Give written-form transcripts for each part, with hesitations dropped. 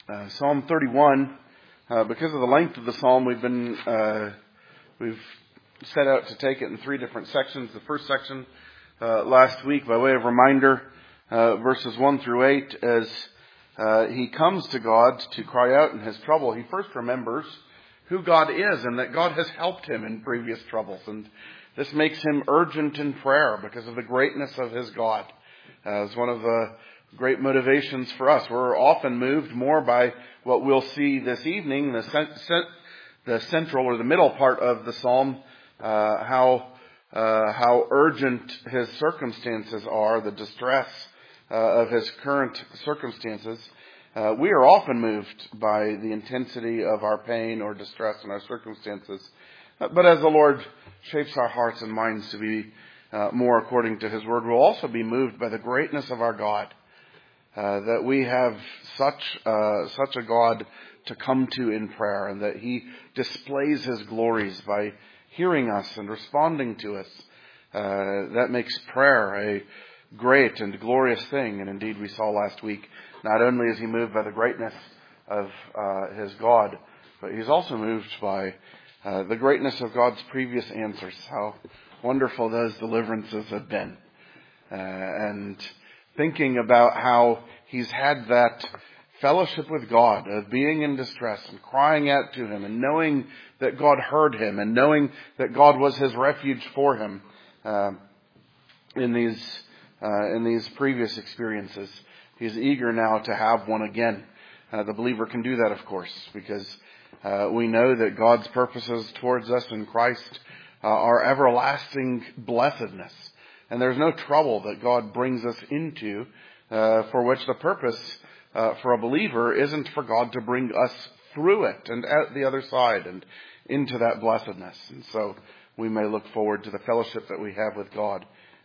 Psalm 31. Because of the length of the psalm, we've set out to take it in three different sections. The first section last week, by way of reminder, verses 1 through 8, as he comes to God to cry out in his trouble, he first remembers who God is and that God has helped him in previous troubles. And this makes him urgent in prayer because of the greatness of his God. It's one of the great motivations for us. We're often moved more by what we'll see this evening, the central or the middle part of the psalm, how urgent his circumstances are, the distress of his current circumstances. We are often moved by the intensity of our pain or distress in our circumstances. But as the Lord shapes our hearts and minds to be more according to his word, we'll also be moved by the greatness of our God. That we have such a God to come to in prayer, and that he displays his glories by hearing us and responding to us. That makes prayer a great and glorious thing. And indeed, we saw last week, not only is he moved by the greatness of his God, but he's also moved by the greatness of God's previous answers. How wonderful those deliverances have been. And thinking about how he's had that fellowship with God of being in distress and crying out to him and knowing that God heard him and knowing that God was his refuge for him in these previous experiences. He's eager now to have one again. The believer can do that, of course, because we know that God's purposes towards us in Christ are everlasting blessedness. And there's no trouble that God brings us into for which the purpose for a believer isn't for God to bring us through it and out the other side and into that blessedness. And so we may look forward to the fellowship that we have with God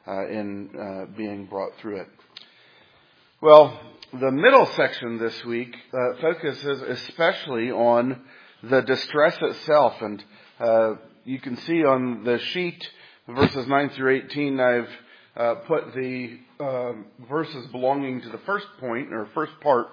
in being brought through it. Well, the middle section this week focuses especially on the distress itself. And you can see on the sheet, verses 9 through 18, I've put the verses belonging to the first point, or first part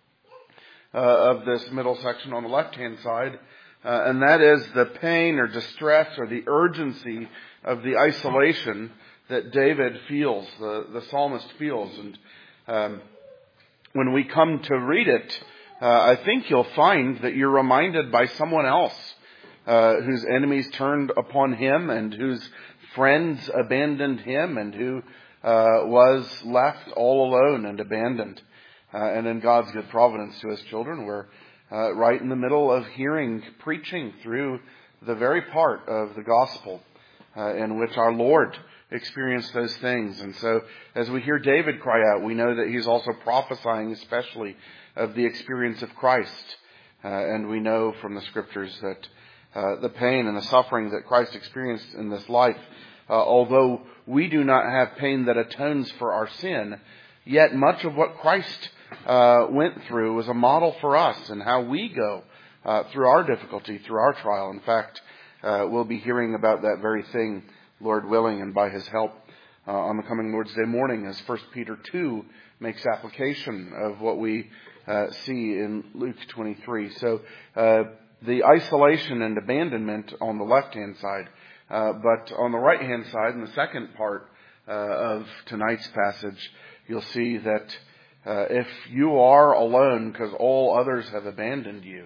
of this middle section on the left-hand side. And that is the pain or distress or the urgency of the isolation that David feels, the psalmist feels. And when we come to read it, I think you'll find that you're reminded by someone else whose enemies turned upon him and whose friends abandoned him and who was left all alone and abandoned. And in God's good providence to his children, we're right in the middle of hearing preaching through the very part of the gospel in which our Lord experienced those things. And so as we hear David cry out, we know that he's also prophesying especially of the experience of Christ. And we know from the scriptures that the pain and the suffering that Christ experienced in this life, although we do not have pain that atones for our sin, yet much of what Christ went through was a model for us and how we go through our difficulty, through our trial. In fact, we'll be hearing about that very thing, Lord willing, and by his help on the coming Lord's Day morning, as 1 Peter 2 makes application of what we see in Luke 23. So the isolation and abandonment on the left-hand side, but on the right-hand side, in the second part of tonight's passage, you'll see that if you are alone because all others have abandoned you,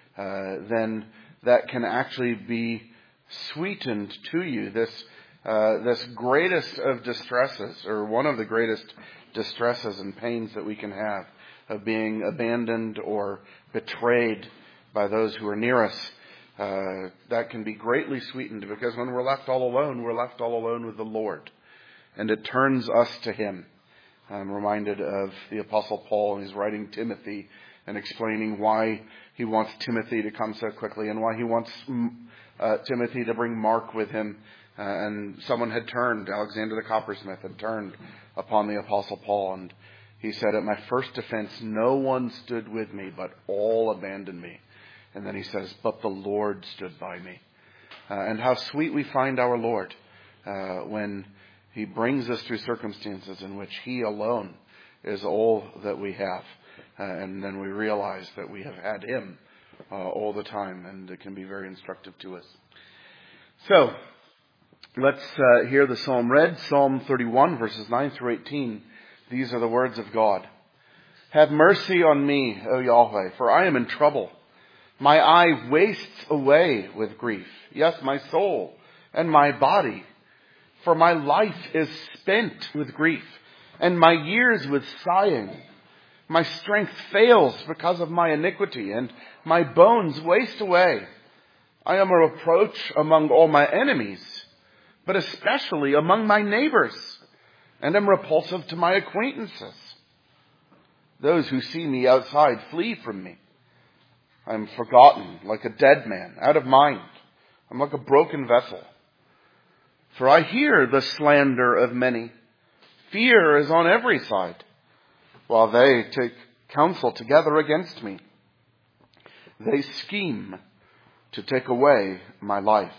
then that can actually be sweetened to you. This greatest of distresses, or one of the greatest distresses and pains that we can have, of being abandoned or betrayed by those who are near us, that can be greatly sweetened, because when we're left all alone with the Lord, and it turns us to him. I'm reminded of the Apostle Paul, and he's writing Timothy and explaining why he wants Timothy to come so quickly and why he wants Timothy to bring Mark with him. And someone had turned, Alexander the coppersmith had turned upon the Apostle Paul, and he said, "At my first defense, no one stood with me, but all abandoned me." And then he says, "But the Lord stood by me." And how sweet we find our Lord when he brings us through circumstances in which he alone is all that we have. and then we realize that we have had him all the time, and it can be very instructive to us. So, let's hear the psalm read. Psalm 31, verses 9 through 18. These are the words of God. Have mercy on me, O Yahweh, for I am in trouble. My eye wastes away with grief. Yes, my soul and my body. For my life is spent with grief, and my years with sighing. My strength fails because of my iniquity, and my bones waste away. I am a reproach among all my enemies, but especially among my neighbors, and am repulsive to my acquaintances. Those who see me outside flee from me. I am forgotten like a dead man, out of mind. I'm like a broken vessel. For I hear the slander of many. Fear is on every side, while they take counsel together against me. They scheme to take away my life.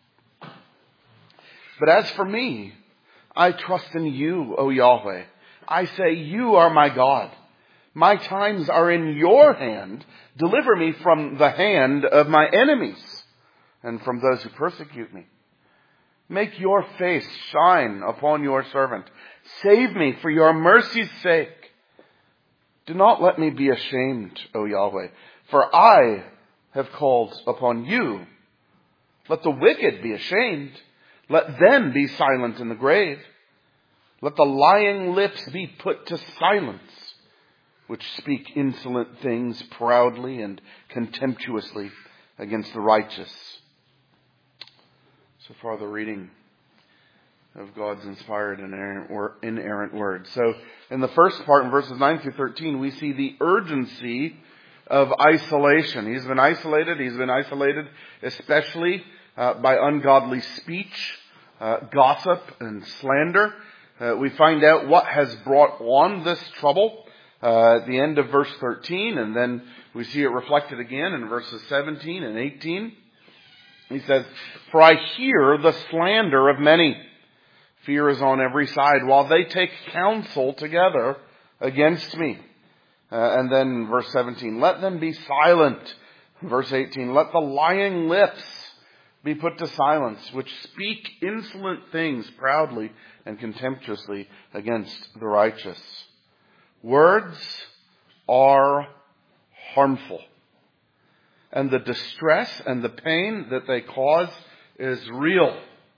But as for me, I trust in you, O Yahweh. I say, you are my God. My times are in your hand. Deliver me from the hand of my enemies and from those who persecute me. Make your face shine upon your servant. Save me for your mercy's sake. Do not let me be ashamed, O Yahweh, for I have called upon you. Let the wicked be ashamed. Let them be silent in the grave. Let the lying lips be put to silence, which speak insolent things proudly and contemptuously against the righteous. So far the reading of God's inspired and inerrant word. So in the first part, in verses 9 through 13, we see the urgency of isolation. He's been isolated. He's been isolated especially by ungodly speech, gossip, and slander. We find out what has brought on this trouble at the end of verse 13, and then we see it reflected again in verses 17 and 18. He says, for I hear the slander of many. Fear is on every side, while they take counsel together against me. And then verse 17, let them be silent. Verse 18, let the lying lips be put to silence, which speak insolent things proudly and contemptuously against the righteous. Words are harmful, and the distress and the pain that they cause is real.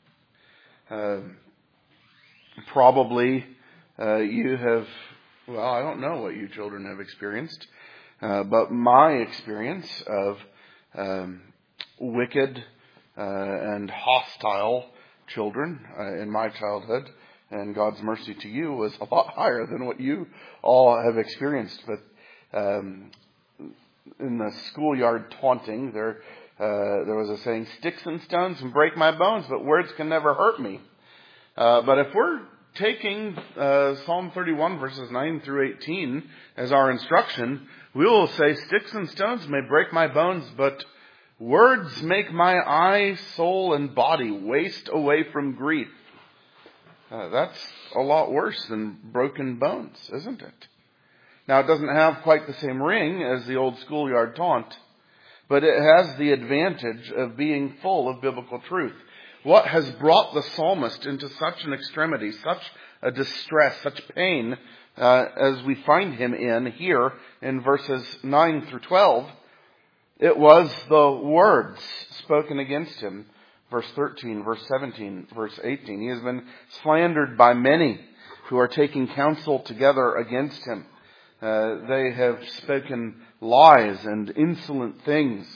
Probably you have, well, I don't know what you children have experienced, but my experience of wicked and hostile children in my childhood, and God's mercy to you, was a lot higher than what you all have experienced. But in the schoolyard taunting, there was a saying, sticks and stones can break my bones, but words can never hurt me. But if we're taking Psalm 31 verses 9 through 18 as our instruction, we will say, sticks and stones may break my bones, but words make my eye, soul, and body waste away from grief. That's a lot worse than broken bones, isn't it? Now, it doesn't have quite the same ring as the old schoolyard taunt, but it has the advantage of being full of biblical truth. What has brought the psalmist into such an extremity, such a distress, such pain, as we find him in here in verses 9 through 12, it was the words spoken against him. Verse 13, verse 17, verse 18. He has been slandered by many who are taking counsel together against him. They have spoken lies and insolent things.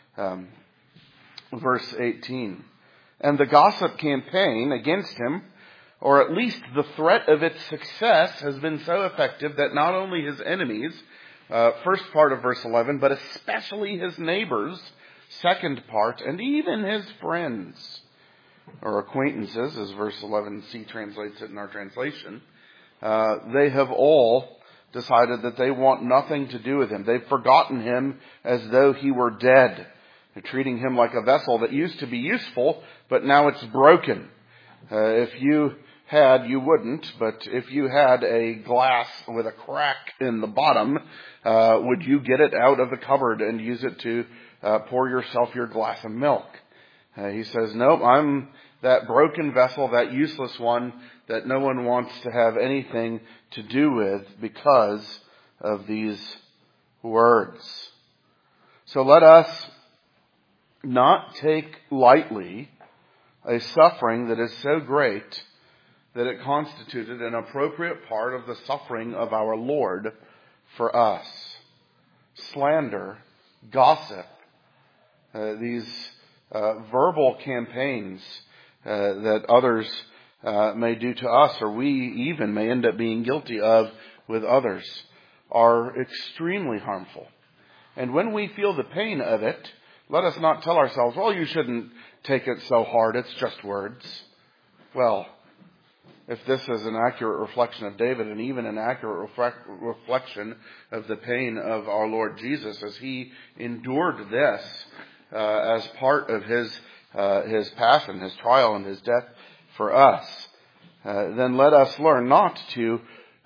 Verse 18. And the gossip campaign against him, or at least the threat of its success, has been so effective that not only his enemies, first part of verse 11, but especially his neighbors, second part, and even his friends, or acquaintances, as verse 11c translates it in our translation, they have all decided that they want nothing to do with him. They've forgotten him as though he were dead. They're treating him like a vessel that used to be useful, but now it's broken. If you had, you wouldn't, but if you had a glass with a crack in the bottom, would you get it out of the cupboard and use it to pour yourself your glass of milk? He says, nope, I'm that broken vessel, that useless one that no one wants to have anything to do with because of these words. So let us not take lightly a suffering that is so great that it constituted an appropriate part of the suffering of our Lord for us. Slander, gossip, these verbal campaigns that others may do to us, or we even may end up being guilty of with others, are extremely harmful. And when we feel the pain of it, let us not tell ourselves, well, you shouldn't take it so hard, it's just words. Well, if this is an accurate reflection of David and even an accurate reflection of the pain of our Lord Jesus as he endured this as part of his passion, his trial, and his death for us, then let us learn not to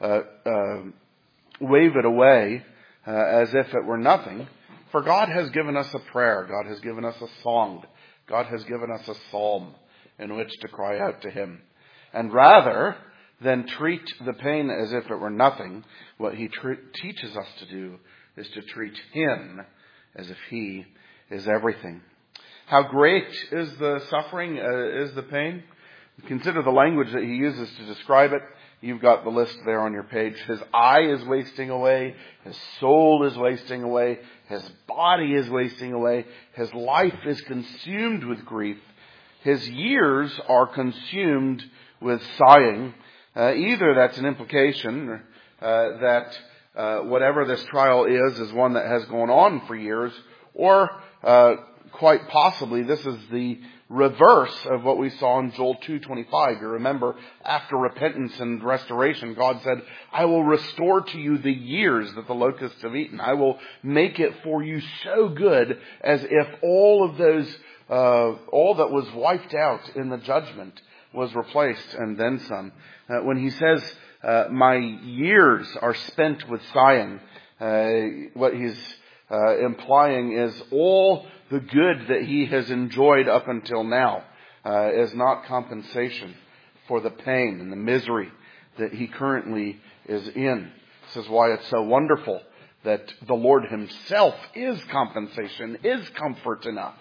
wave it away as if it were nothing. For God has given us a prayer. God has given us a song. God has given us a psalm in which to cry out to him. And rather than treat the pain as if it were nothing, what he teaches us to do is to treat him as if he is everything. How great is the suffering, is the pain? Consider the language that he uses to describe it. You've got the list there on your page. His eye is wasting away. His soul is wasting away. His body is wasting away. His life is consumed with grief. His years are consumed with sighing. Either that's an implication that whatever this trial is one that has gone on for years, or quite possibly this is the reverse of what we saw in Joel 2:25. You remember, after repentance and restoration, God said, I will restore to you the years that the locusts have eaten. I will make it for you so good as if all of those, all that was wiped out in the judgment was replaced and then some. When he says, my years are spent with sighing, what he's implying is all the good that he has enjoyed up until now is not compensation for the pain and the misery that he currently is in. This is why it's so wonderful that the Lord himself is compensation, is comfort enough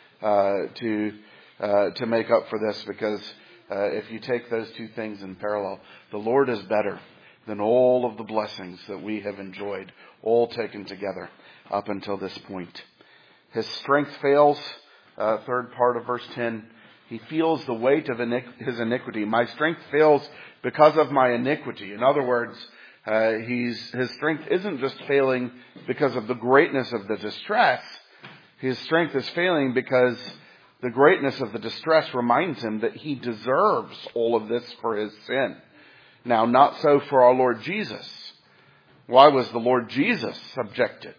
to make up for this, because if you take those two things in parallel, the Lord is better than all of the blessings that we have enjoyed, all taken together up until this point. His strength fails. Third part of verse 10. He feels the weight of his iniquity. My strength fails because of my iniquity. In other words, his strength isn't just failing because of the greatness of the distress. His strength is failing because the greatness of the distress reminds him that he deserves all of this for his sin. Now, not so for our Lord Jesus. Why was the Lord Jesus subjected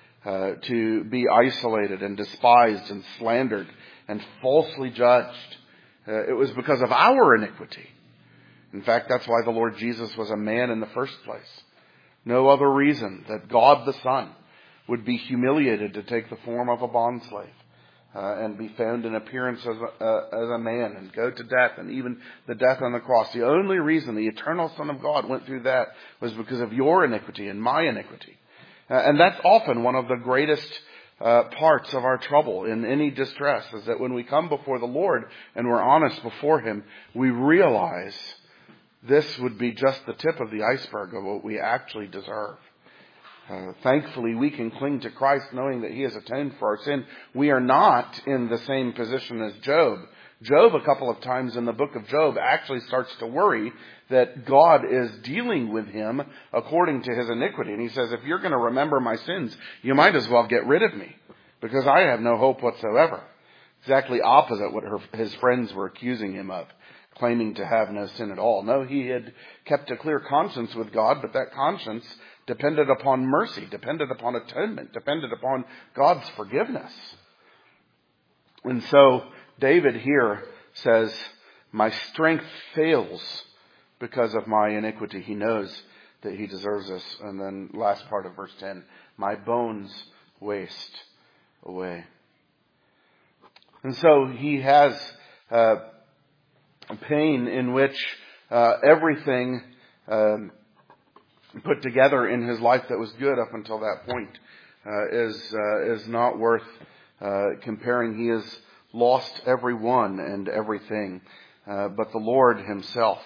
to be isolated and despised and slandered and falsely judged? It was because of our iniquity. In fact, that's why the Lord Jesus was a man in the first place. No other reason that God the Son would be humiliated to take the form of a bondslave and be found in appearance as a man and go to death, and even the death on the cross. The only reason the eternal Son of God went through that was because of your iniquity and my iniquity. And that's often one of the greatest parts of our trouble in any distress, is that when we come before the Lord and we're honest before him, we realize this would be just the tip of the iceberg of what we actually deserve. Thankfully, we can cling to Christ knowing that he has atoned for our sin. We are not in the same position as Job. Job, a couple of times in the book of Job, actually starts to worry that God is dealing with him according to his iniquity. And he says, if you're going to remember my sins, you might as well get rid of me, because I have no hope whatsoever. Exactly opposite what his friends were accusing him of, claiming to have no sin at all. No, he had kept a clear conscience with God, but that conscience depended upon mercy, depended upon atonement, depended upon God's forgiveness. And so David here says, my strength fails because of my iniquity. He knows that he deserves this. And then last part of verse 10, my bones waste away. And so he has pain in which everything put together in his life that was good up until that point is not worth comparing. He has lost everyone and everything, but the Lord himself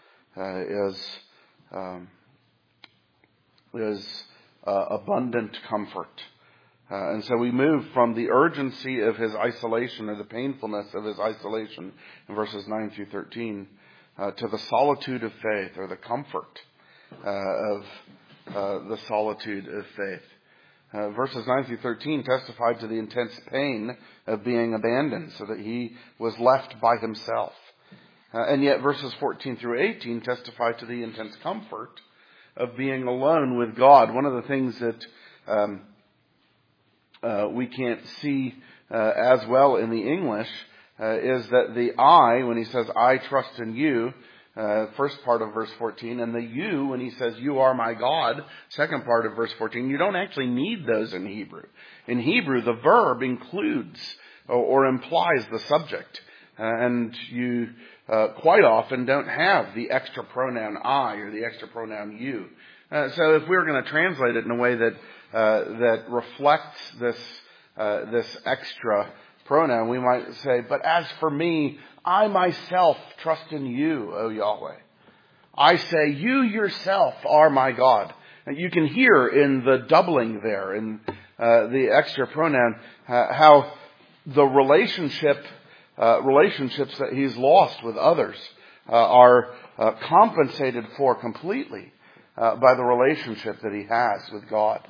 is abundant comfort. And so we move from the urgency of his isolation, or the painfulness of his isolation in verses 9 through 13, to the solitude of faith, or the comfort of the solitude of faith. Verses 9 through 13 testified to the intense pain of being abandoned, so that he was left by himself. And yet verses 14 through 18 testify to the intense comfort of being alone with God. One of the things that we can't see as well in the English is that the I, when he says, I trust in you, first part of verse 14, and the you, when he says, you are my God, second part of verse 14, you don't actually need those in Hebrew. In Hebrew, the verb includes or implies the subject. And you quite often don't have the extra pronoun I or the extra pronoun you. So if we were going to translate it in a way that reflects this extra pronoun, we might say, but as for me, I myself trust in you, O Yahweh. I say, you yourself are my God. And you can hear in the doubling there, in the extra pronoun, how the relationships that he's lost with others are compensated for completely by the relationship that he has with God.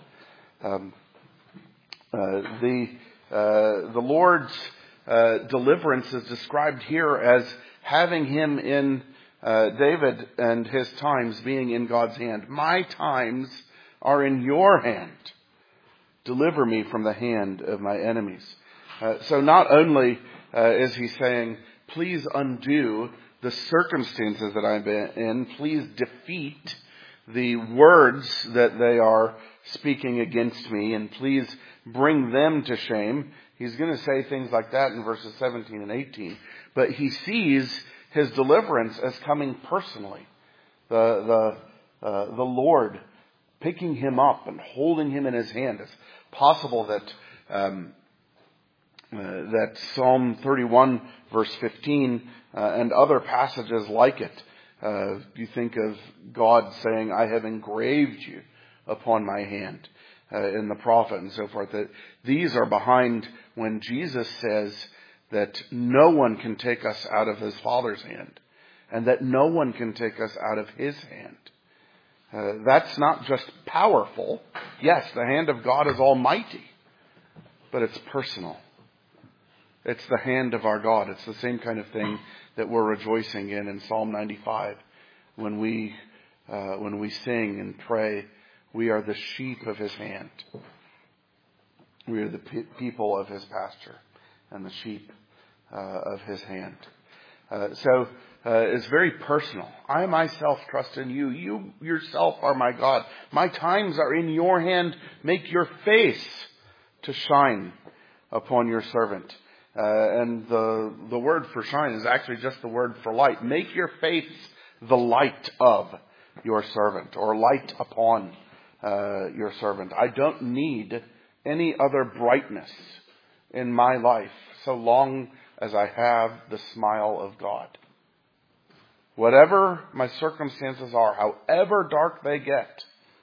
The Lord's deliverance is described here as having him in David and his times being in God's hand. My times are in your hand. Deliver me from the hand of my enemies. So not only is he saying, please undo the circumstances that I'm in, please defeat the words that they are speaking against me, and please bring them to shame. He's going to say things like that in verses 17 and 18. But he sees his deliverance as coming personally. The Lord picking him up and holding him in his hand. It's possible that that Psalm 31 verse 15 and other passages like it, you think of God saying, I have engraved you upon my hand, in the prophet and so forth, that these are behind when Jesus says that no one can take us out of his Father's hand, and that no one can take us out of his hand. That's not just powerful. Yes, the hand of God is almighty, but it's personal. It's the hand of our God. It's the same kind of thing that we're rejoicing in Psalm 95 when we sing and pray, we are the sheep of his hand. We are the people of his pasture and the sheep of his hand. So it's very personal. I myself trust in you. You yourself are my God. My times are in your hand. Make your face to shine upon your servant. And the word for shine is actually just the word for light. Make your face the light of your servant, or light upon your servant. I don't need any other brightness in my life so long as I have the smile of God. Whatever my circumstances are, however dark they get,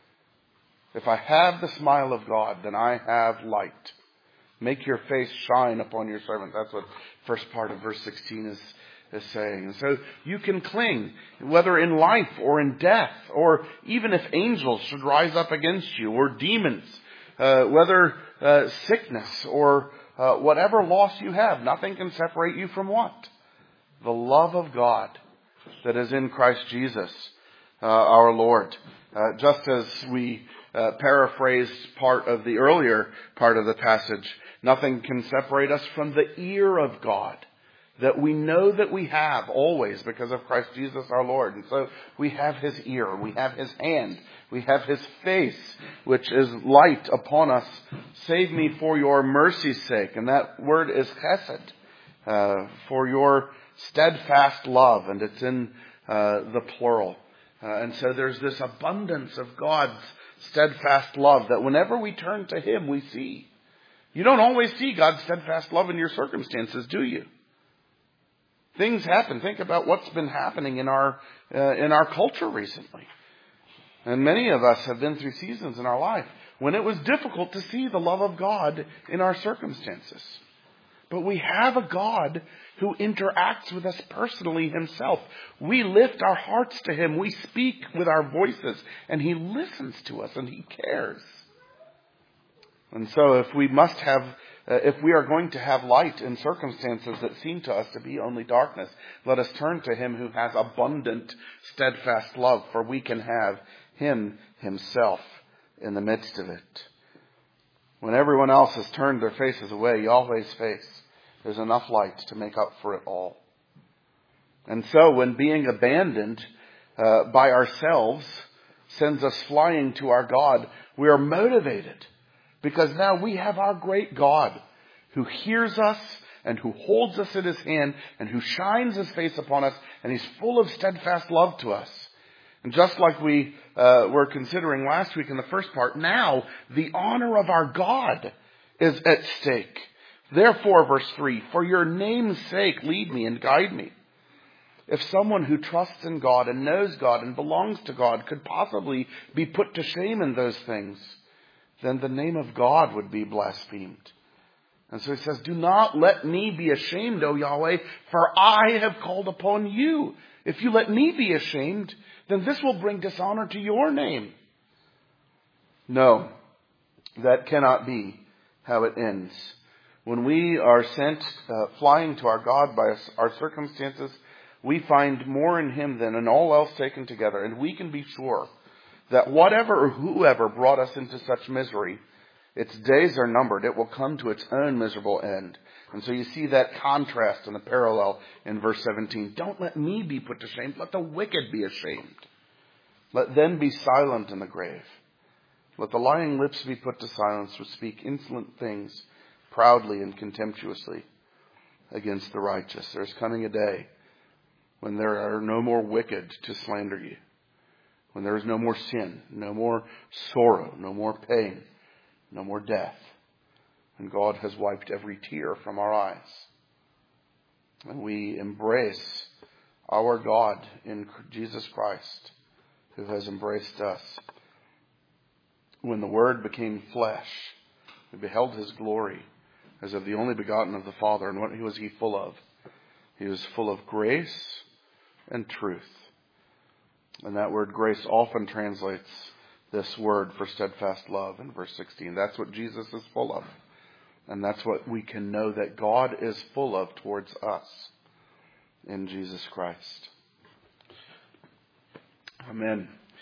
if I have the smile of God, then I have light. Make your face shine upon your servant. That's what first part of verse 16 is saying. And so you can cling, whether in life or in death, or even if angels should rise up against you, or demons, whether sickness or whatever loss you have, nothing can separate you from what? The love of God that is in Christ Jesus, our Lord. Just as we paraphrased part of the earlier part of the passage, nothing can separate us from the ear of God that we know that we have always because of Christ Jesus our Lord. And so we have His ear, we have His hand, we have His face, which is light upon us. Save me for your mercy's sake. And that word is chesed, for your steadfast love. And it's in the plural. And so there's this abundance of God's steadfast love that whenever we turn to Him, we see. You don't always see God's steadfast love in your circumstances, do you? Things happen. Think about what's been happening in our culture recently. And many of us have been through seasons in our life when it was difficult to see the love of God in our circumstances. But we have a God who interacts with us personally Himself. We lift our hearts to Him. We speak with our voices. And He listens to us and He cares. And so if we are going to have light in circumstances that seem to us to be only darkness, let us turn to Him who has abundant, steadfast love, for we can have Him Himself in the midst of it. When everyone else has turned their faces away, Yahweh's face, there's enough light to make up for it all. And so when being abandoned by ourselves sends us flying to our God, we are motivated. Because now we have our great God who hears us and who holds us in His hand and who shines His face upon us, and He's full of steadfast love to us. And just like we were considering last week in the first part, now the honor of our God is at stake. Therefore, verse 3, for your name's sake, lead me and guide me. If someone who trusts in God and knows God and belongs to God could possibly be put to shame in those things, then the name of God would be blasphemed. And so He says, do not let me be ashamed, O Yahweh, for I have called upon you. If you let me be ashamed, then this will bring dishonor to your name. No, that cannot be how it ends. When we are sent flying to our God by our circumstances, we find more in Him than in all else taken together. And we can be sure that whatever or whoever brought us into such misery, its days are numbered. It will come to its own miserable end. And so you see that contrast and the parallel in verse 17. Don't let me be put to shame. Let the wicked be ashamed. Let them be silent in the grave. Let the lying lips be put to silence which speak insolent things proudly and contemptuously against the righteous. There's coming a day when there are no more wicked to slander you. When there is no more sin, no more sorrow, no more pain, no more death. And God has wiped every tear from our eyes. And we embrace our God in Jesus Christ, who has embraced us. When the Word became flesh, we beheld His glory as of the only begotten of the Father. And what was He full of? He was full of grace and truth. And that word grace often translates this word for steadfast love in verse 16. That's what Jesus is full of. And that's what we can know that God is full of towards us in Jesus Christ. Amen.